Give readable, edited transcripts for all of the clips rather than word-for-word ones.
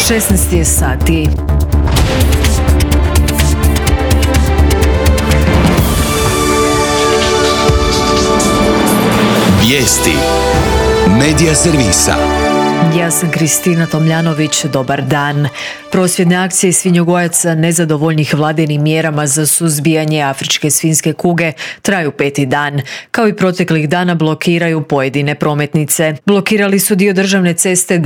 16 je sati. Vijesti Medija servisa. Ja sam Kristina Tomljanović, dobar dan. Prosvjedne akcije svinjogojaca nezadovoljnih vladinim mjerama za suzbijanje afričke svinjske kuge traju 5. dan. Kao i proteklih dana blokiraju pojedine prometnice. Blokirali su dio državne ceste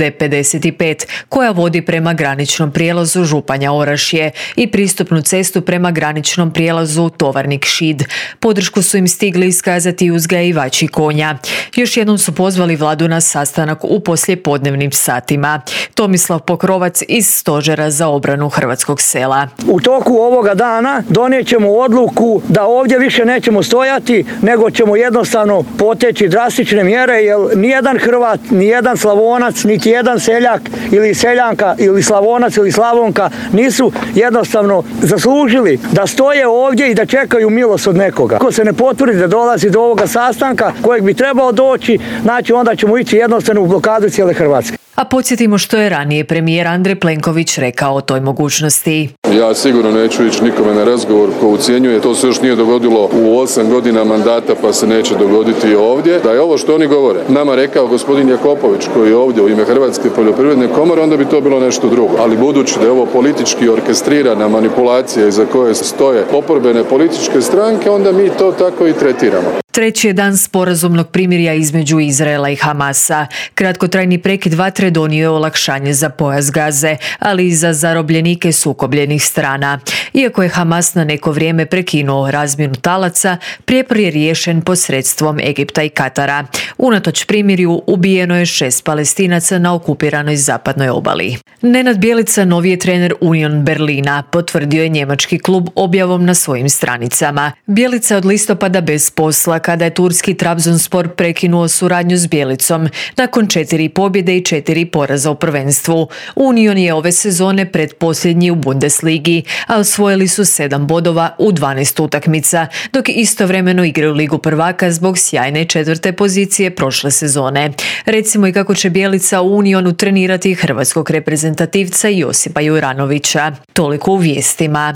D55 koja vodi prema graničnom prijelazu Županja Orašje i pristupnu cestu prema graničnom prijelazu Tovarnik Šid. Podršku su im stigli iskazati uzgajivači konja. Još jednom su pozvali vladu na sastanak u poslijepodnevnim satima. Tomislav Pokrovac iz Stožera za obranu hrvatskog sela. U toku ovoga dana donijet ćemo odluku da ovdje više nećemo stojati, nego ćemo jednostavno poteći drastične mjere, jer nijedan Hrvat, nijedan Slavonac, niti jedan seljak ili seljanka ili Slavonac ili Slavonka nisu jednostavno zaslužili da stoje ovdje i da čekaju milost od nekoga. Ako se ne potvrdi da dolazi do ovoga sastanka kojeg bi trebao doći, znači onda ćemo ići jednostavno u blokadu cijele Hrvatske. A podsjetimo što je ranije premijer Andrej Plenković rekao o toj mogućnosti. Ja sigurno neću ići nikome na razgovor ko ucjenjuje. To se još nije dogodilo u 8 godina mandata, pa se neće dogoditi ovdje. Da je ovo što oni govore nama rekao gospodin Jakopović, koji je ovdje u ime Hrvatske poljoprivredne komore, onda bi to bilo nešto drugo. Ali budući da je ovo politički orkestrirana manipulacija iza koje stoje oporbene političke stranke, onda mi to tako i tretiramo. Treći je dan sporazumnog primirja između Izraela i Hamasa. Kratkotrajni prekid vatre donio je olakšanje za pojas Gaze, ali i za zarobljenike sukobljenih strana. Iako je Hamas na neko vrijeme prekinuo razmjenu talaca, prijepor je riješen posredstvom Egipta i Katara. Unatoč primirju ubijeno je 6 Palestinaca na okupiranoj zapadnoj obali. Nenad Bjelica, novi je trener Union Berlina, potvrdio je njemački klub objavom na svojim stranicama. Bjelica od listopada bez posla kada je turski Trabzonspor prekinuo suradnju s Bjelicom nakon 4 pobjede i 4 poraza u prvenstvu. Union je ove sezone predposljednji u Bundesligi, a osvojili su 7 bodova u 12 utakmica, dok istovremeno igraju Ligu prvaka zbog sjajne 4. pozicije prošle sezone. Recimo i kako će Bjelica u Unionu trenirati hrvatskog reprezentativca Josipa Juranovića. Toliko u vijestima.